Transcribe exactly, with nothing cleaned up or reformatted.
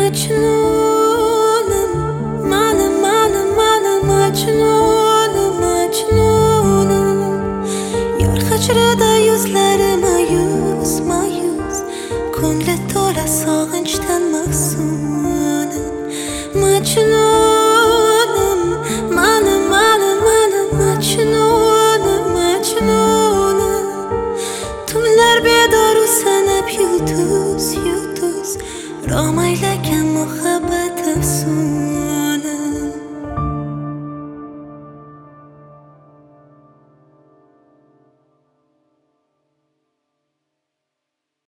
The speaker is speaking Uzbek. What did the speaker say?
Majnunim, mani, mani, mani Majnunim, Majnunim. Yor hijrida yuzlari mayus, mayus, ko'ngli to'la sog'inchdan mahzunim. Majnun